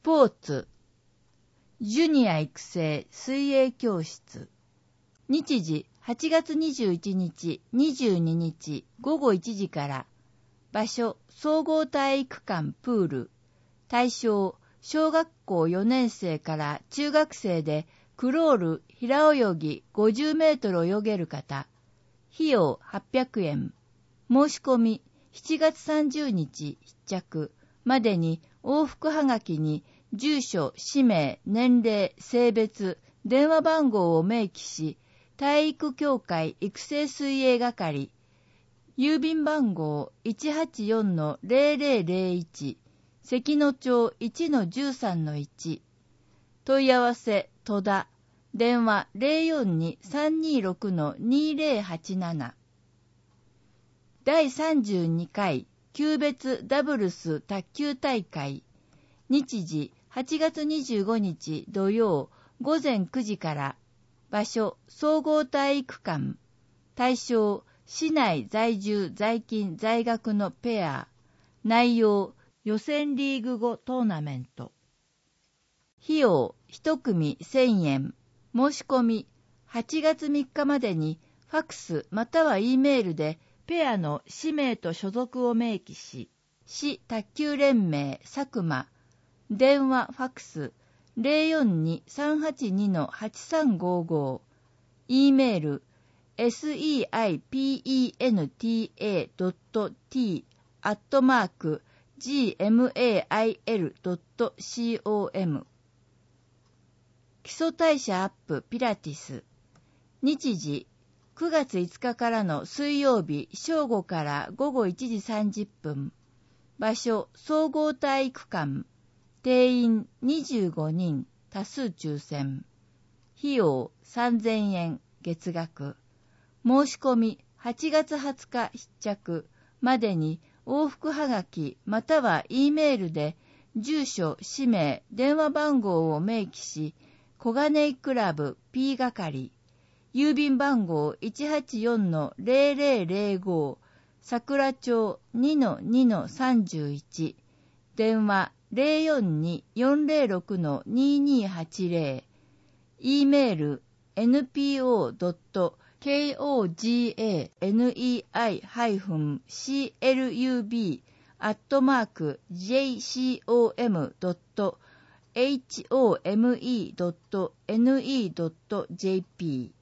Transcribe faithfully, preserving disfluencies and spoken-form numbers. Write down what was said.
ポーツ、ジュニア育成水泳教室。日時はちがつにじゅういちにち、にじゅうににちごごいちじから。場所、総合体育館プール。対象、小学校よねんせいから中学生でクロール、平泳ぎごじゅうメートル泳げる方。費用はっぴゃくえん。申し込みしちがつさんじゅうにち必着までに往復はがきに住所、氏名、年齢、性別、電話番号を明記し、体育協会育成水泳係、郵便番号 いちはちよんのぜろぜろぜろいち、関野町 いちのじゅうさんのいち、問い合わせ、戸田、電話 ぜろよんに さんにろくのにぜろはちなな。だいさんじゅうにかい級別ダブルス卓球大会。日時はちがつにじゅうごにち土曜ごぜんくじから。場所総合体育館。対象市内在住在勤在学のペア。内容予選リーグ後トーナメント。費用いちくみせんえん。申し込みはちがつみっかまでにファックスまたは E メールでペアの氏名と所属を明記し、市卓球連盟佐久間、電話ファックス ぜろよんに さんはちにのはちさんごご、E メール セイペンタドットティー アットマーク ジーエムエーアイエルドットコム。基礎代謝アップピラティス。日時くがついつかからの水曜日正午からごごいちじさんじゅっぷん。場所総合体育館。定員にじゅうごにん、多数抽選。費用さんぜんえん、月額。申し込みはちがつはつか必着までに往復はがきまたは E メールで住所、氏名、電話番号を明記し、小金井クラブ P 係。郵便番号 いちはちよんのぜろぜろぜろご、桜町 にのにのさんじゅういち、電話 ぜろよんに よんぜろろくのににはちぜろ、E メール エヌピーオードットケーオージーエーエヌイーアイシーエルユービー アットマーク ジェイシーオーエムドットエイチオーエムイードットエヌイードットジェーピー